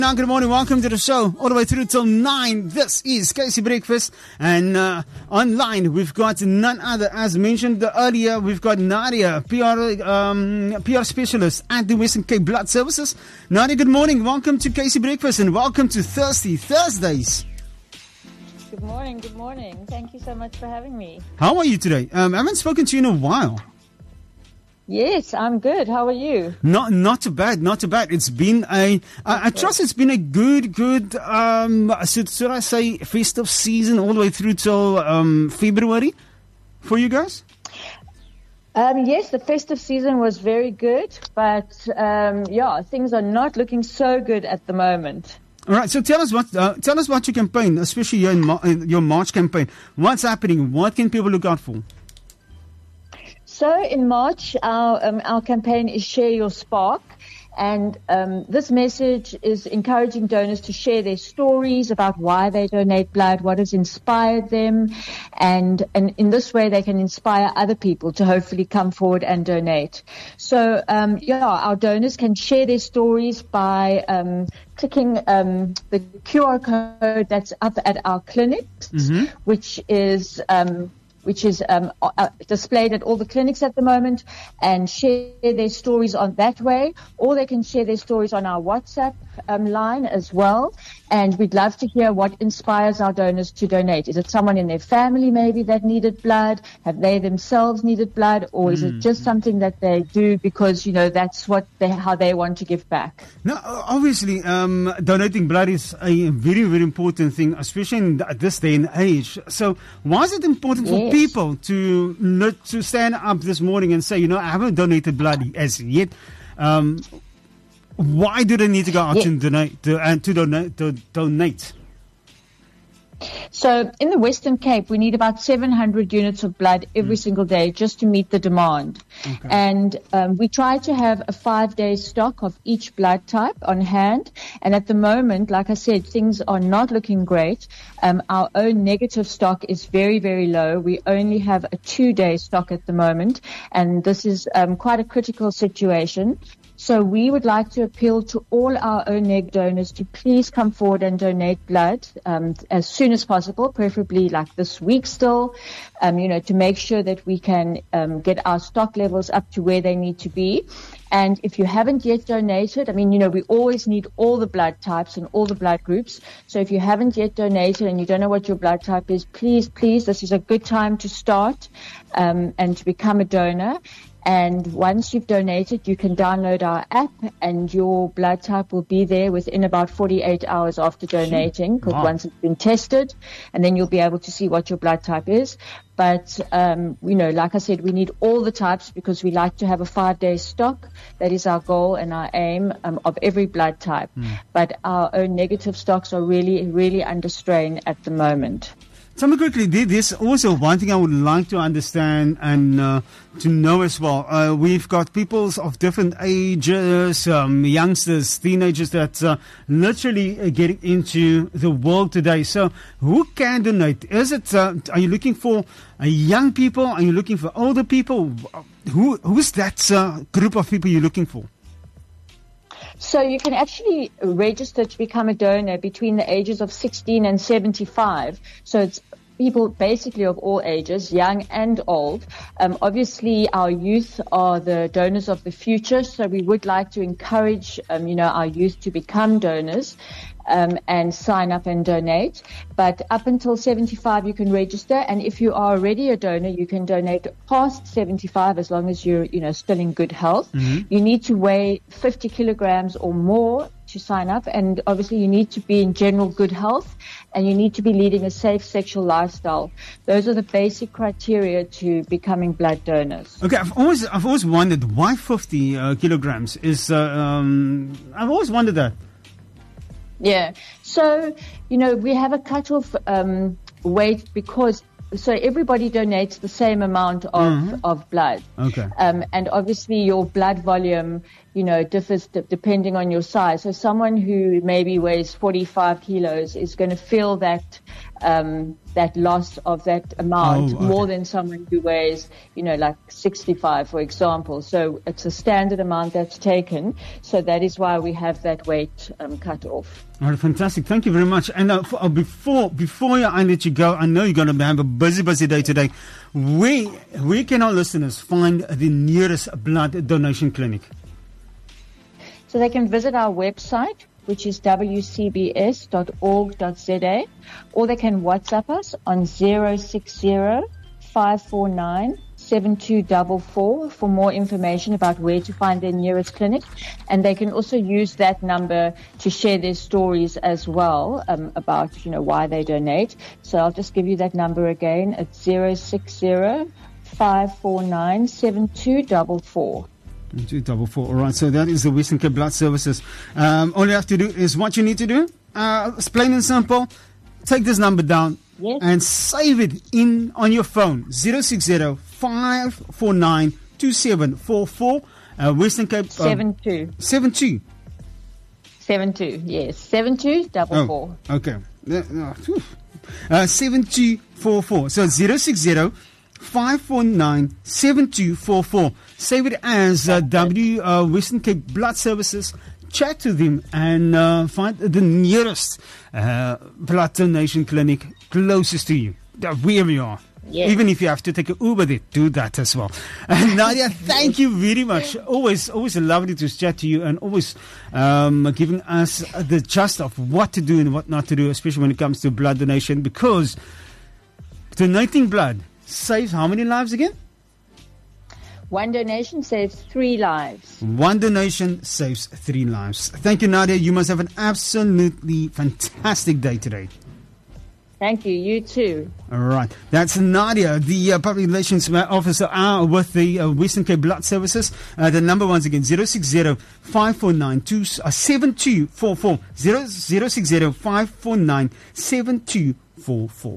Now, good morning. Welcome to the show all the way through till 9. This is Casey Breakfast. And online, we've got none other. As mentioned earlier, we've got Nadia, PR specialist at the Western Cape Blood Services. Nadia, good morning. Welcome to Casey Breakfast and welcome to Thirsty Thursdays. Good morning. Good morning. Thank you so much for having me. How are you today? I haven't spoken to you in a while. Yes, I'm good. How are you? Not too bad, not too bad. It's been I trust it's been a good, should I say festive season all the way through till February for you guys? Yes, the festive season was very good, but things are not looking so good at the moment. All right, so tell us what your campaign, especially in your March campaign. What's happening? What can people look out for? So in March, our campaign is Share Your Spark. And this message is encouraging donors to share their stories about why they donate blood, what has inspired them. And in this way, they can inspire other people to hopefully come forward and donate. So, our donors can share their stories by clicking the QR code that's up at our clinics, which is displayed at all the clinics at the moment, and share their stories on that way, or they can share their stories on our WhatsApp line as well. And we'd love to hear what inspires our donors to donate. Is it someone in their family maybe that needed blood? Have they themselves needed blood? Or is it just something that they do because, that's how they want to give back? Now, obviously, donating blood is a very, very important thing, especially in this day and age. So why is it important for people to stand up this morning and say, I haven't donated blood as yet? Why do they need to go out and donate? So in the Western Cape, we need about 700 units of blood every single day just to meet the demand. Okay. And we try to have a 5-day stock of each blood type on hand. And at the moment, like I said, things are not looking great. Our own negative stock is very, very low. We only have a 2-day stock at the moment. And this is quite a critical situation. So we would like to appeal to all our own neg donors to please come forward and donate blood as soon as possible, preferably like this week still, to make sure that we can get our stock levels up to where they need to be. And if you haven't yet donated, we always need all the blood types and all the blood groups. So if you haven't yet donated and you don't know what your blood type is, please, this is a good time to start and to become a donor. And once you've donated, you can download our app and your blood type will be there within about 48 hours after donating, because once it's been tested, and then you'll be able to see what your blood type is. But, like I said, we need all the types because we like to have a 5-day stock. That is our goal and our aim of every blood type. But our own negative stocks are really, really under strain at the moment. Tell me quickly, there's also one thing I would like to understand and to know as well. We've got people of different ages, youngsters, teenagers that literally getting into the world today. So who can donate? Is it, are you looking for young people? Are you looking for older people? Who's that group of people you're looking for? So you can actually register to become a donor between the ages of 16 and 75. So it's people basically of all ages, young and old. Obviously, our youth are the donors of the future. So we would like to encourage, our youth to become donors. And sign up and donate. But up until 75, you can register. And if you are already a donor, you can donate past 75 as long as you're, still in good health. You need to weigh 50 kilograms or more to sign up. And obviously, you need to be in general good health. And you need to be leading a safe sexual lifestyle. Those are the basic criteria to becoming blood donors. Okay, I've always wondered why 50 kilograms is. I've always wondered that. Yeah. So, we have a cutoff weight because so everybody donates the same amount of blood. Okay. And obviously your blood volume, differs depending on your size. So someone who maybe weighs 45 kilos is going to feel that that loss of that amount okay. more than someone who weighs, like 65, for example. So it's a standard amount that's taken. So that is why we have that weight cut off. All right, fantastic. Thank you very much. And before I let you go, I know you're going to have a busy day today. Where can our listeners find the nearest blood donation clinic? So they can visit our website, which is wcbs.org.za, or they can WhatsApp us on 060-549-7244 for more information about where to find their nearest clinic. And they can also use that number to share their stories as well about, why they donate. So I'll just give you that number again. It's 060-549-7244. 244. All right, so that is the Western Cape Blood Services. All you have to do is what you need to do. It's plain and simple. Take this number down and save it on your phone. 060-549-2744. Western Cape. 72. 72. 72, yes. 7244. Oh, okay. 7244. So 060-549-7244. Save it as Western Cape Blood Services. Chat to them and find the nearest blood donation clinic closest to you, wherever you are. Yes. Even if you have to take an Uber there, do that as well. Nadia, thank you very much. Always lovely to chat to you, and always giving us the gist of what to do and what not to do, especially when it comes to blood donation, because donating blood saves how many lives again? One donation saves 3 lives. One donation saves 3 lives. Thank you, Nadia. You must have an absolutely fantastic day today. Thank you. You too. All right. That's Nadia, the Public Relations Officer with the Western Cape Blood Services. The number once again, 060-549-7244. 060-549-7244.